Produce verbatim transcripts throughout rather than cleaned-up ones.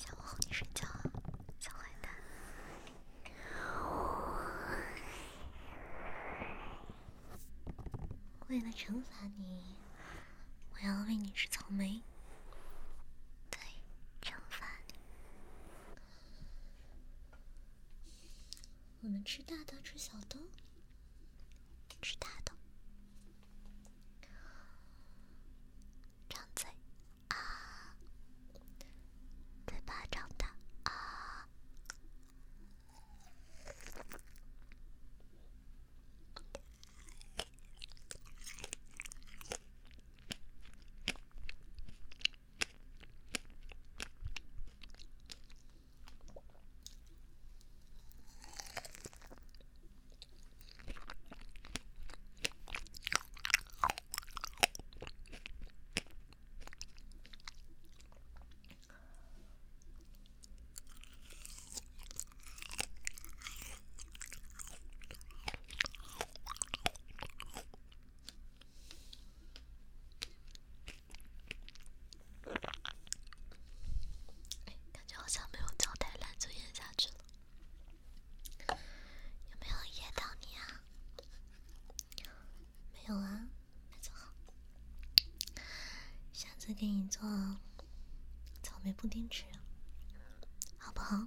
想我哄你睡觉啊，小坏蛋。为了惩罚你，我要喂你吃草莓。对，惩罚你。我们吃大的，吃小的，吃大的。张嘴啊，嘴巴张大啊。感觉好像没有胶带烂就咽下去了。有没有噎到你啊？没有啊，那就好。下次给你做草莓布丁吃，好不好？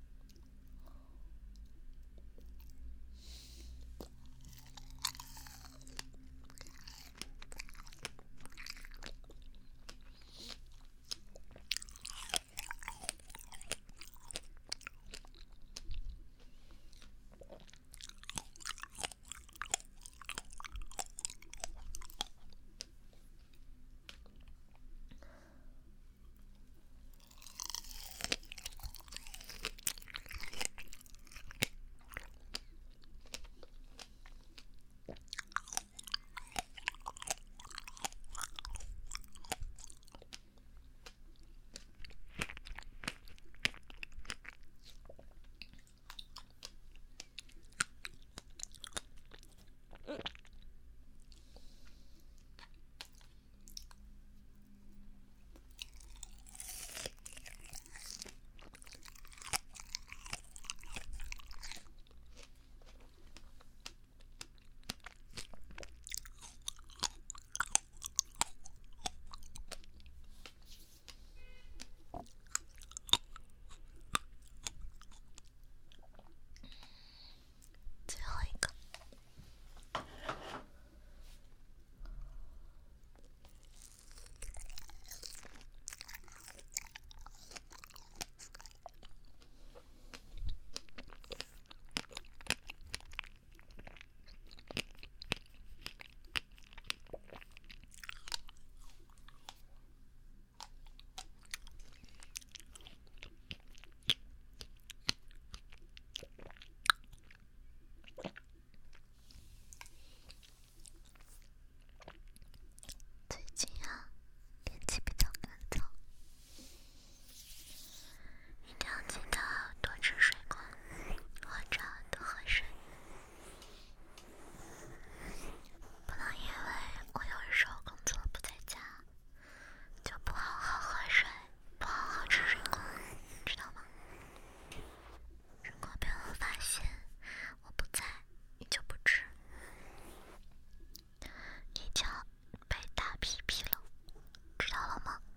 最后一个。最近啊，天气比较干燥，一定要记得多吃水果，或者多喝水。不能因为我有时候工作不在家，就不好好喝水，不好好吃水果，知道吗？如果被我发现我不在，你就不吃，你就被打屁屁了，知道了吗？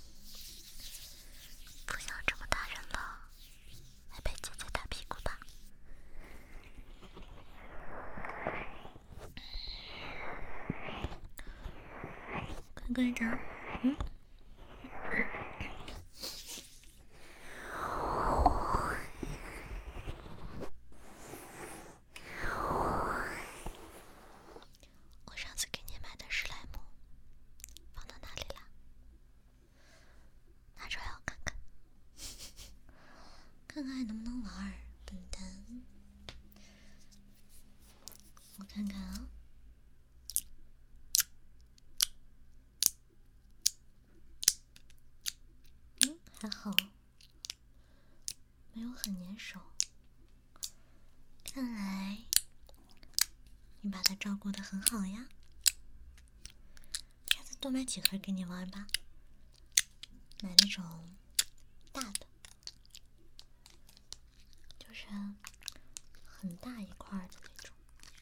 不想这么大人了，还被姐姐打屁股吧？乖乖的，嗯。我上次给你买的史莱姆放到哪里了？拿出来我看看，看看还能不能玩儿，笨蛋。我看看啊，嗯，还好，没有很粘手。看来你把它照顾得很好呀。下次多买几盒给你玩吧，买那种大的。 很大一块的那种。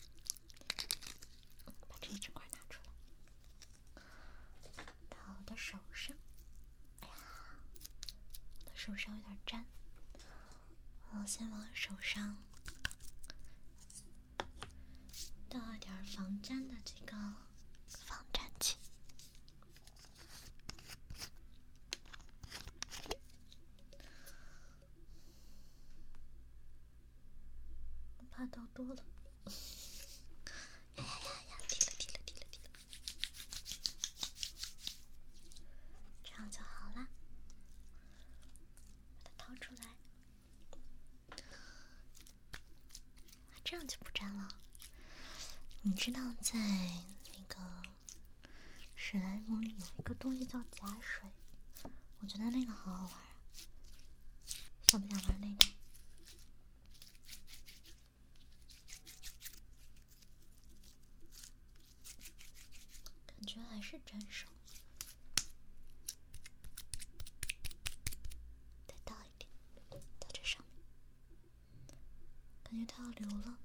把这一整块拿出来，到我的手上。哎呀，我的手上有点粘，我先往手上倒一点防粘的这个防粘剂。怕倒多了。呀呀呀呀！滴了滴了滴了滴了，这样就好了。把它掏出来，这样就不粘了。你知道在那个史莱姆里有一个东西叫假水，我觉得那个好好玩啊。想不想玩那个？感觉还是粘手。再倒一点，到这上面。感觉它要流了。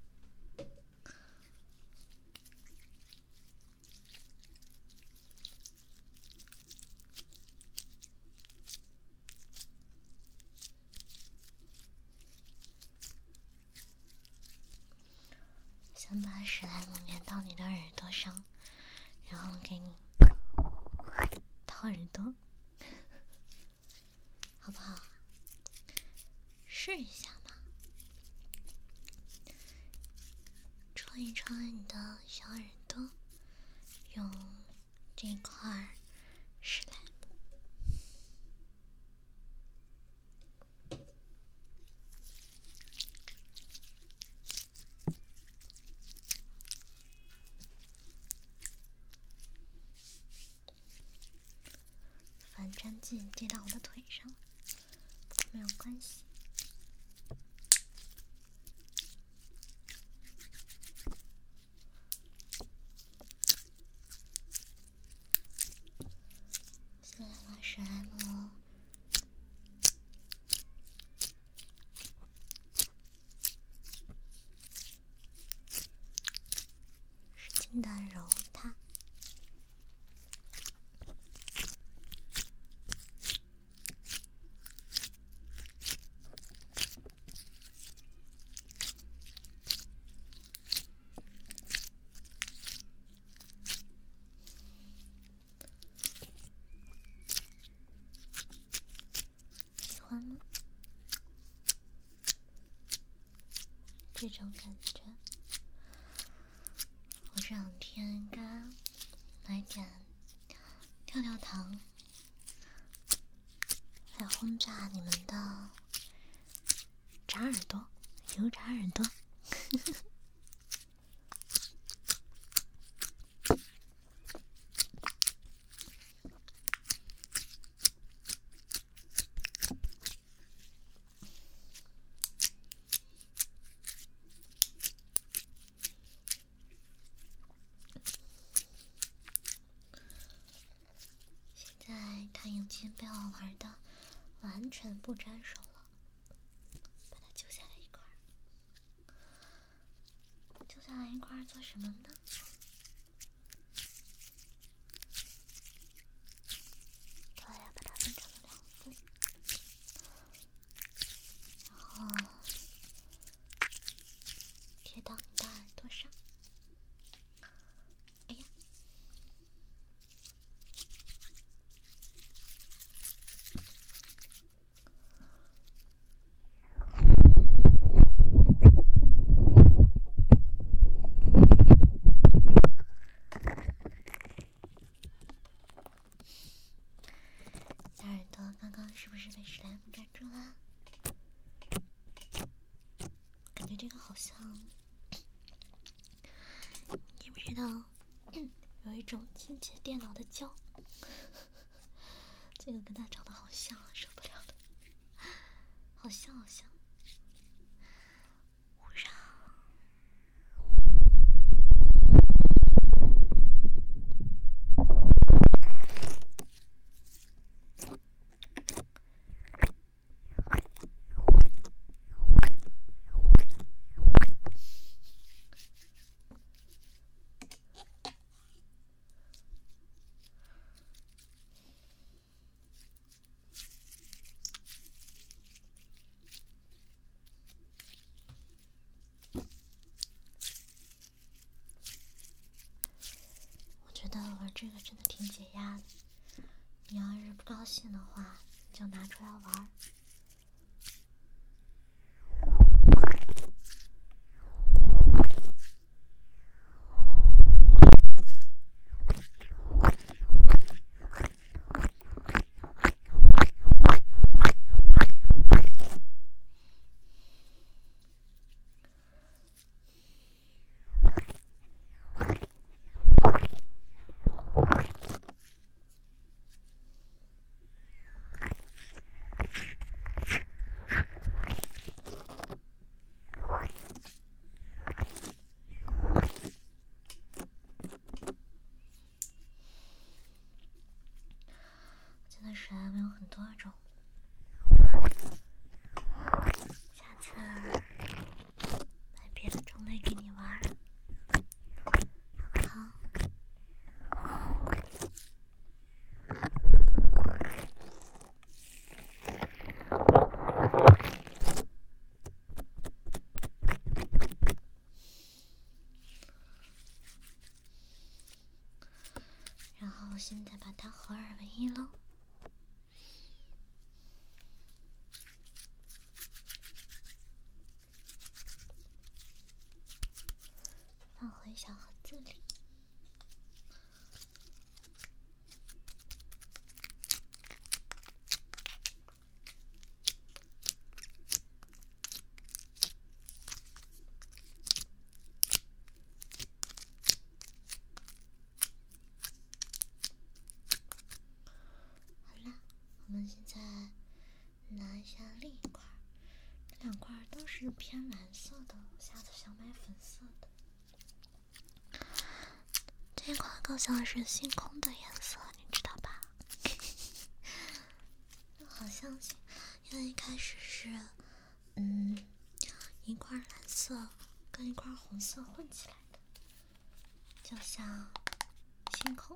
先把史莱姆粘到你的耳朵上，然后给你掏耳朵，好不好？试一下嘛，戳一戳你的小耳朵，用这块史莱姆。反粘剂滴到我的腿上，没有关系。现在把史莱姆使劲的揉它。喜欢吗？这种感觉。我这两天应该来点跳跳糖，来轰炸你们的炸耳朵，油炸耳朵。现在它已经被我玩的完全不沾手了，把它揪下来一块儿，揪下来一块儿做什么呢？对呀，把它分成了两份，然后贴到你的耳朵上。哎呀！大耳朵刚刚是不是被史莱姆粘住了？感觉这个好像，你不知道，有一种清洁电脑的胶，这个跟它长得好像啊，受不了了，好像好像。捂上。 这个真的挺解压的。你要是不高兴的话，就拿出来玩。真的是还有很多种，下次买别的种类给你玩。好。然后现在把它合二为一喽。放回小盒子里。好啦，我们现在拿一下另一块，这两块都是偏蓝色的，我下次想买粉色的。这块更像是星空的颜色，你知道吧？好像是，因为一开始是，嗯，一块蓝色跟一块红色混起来的，就像星空。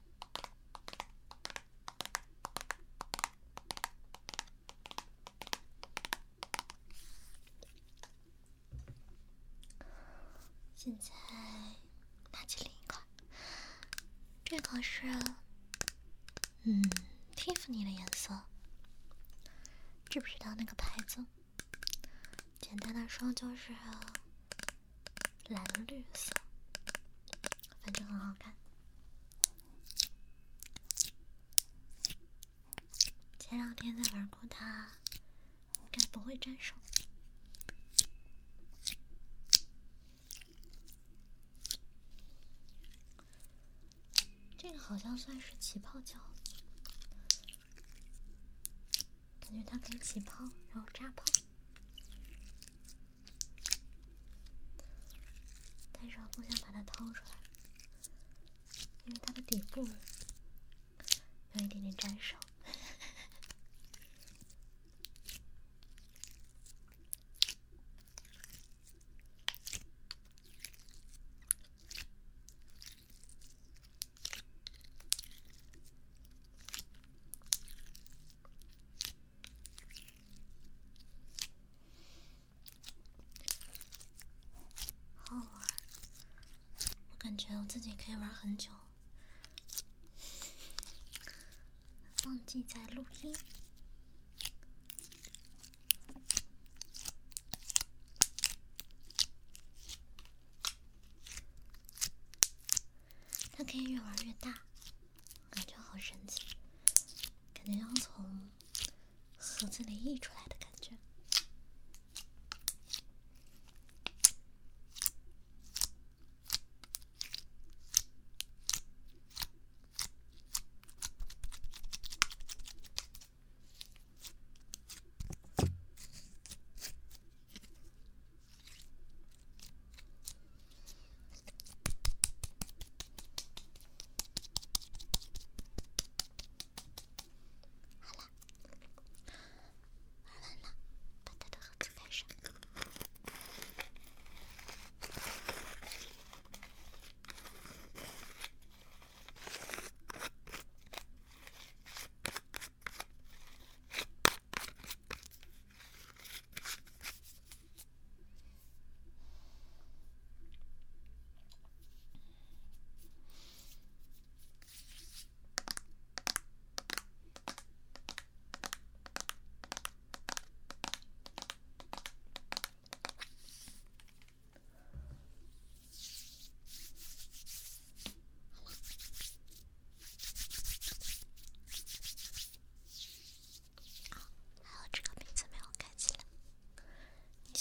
现在拿起另一块，这个是嗯 Tiffany 的颜色，知不知道那个牌子？简单的说就是蓝绿色，反正很好看。前两天在玩过它，应该不会沾手。这个好像算是起泡胶，感觉它可以起泡，然后扎泡。但是我不想把它掏出来，因为它的底部有一点点沾手。好玩，我感觉我自己可以玩很久。忘记在录音。它可以越玩越大，感觉好神奇，感觉要从盒子里溢出来的感觉。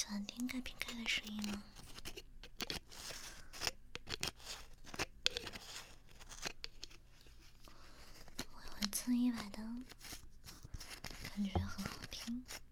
欢听盖瓶盖的声音吗？我会侧一百的，感觉很好听。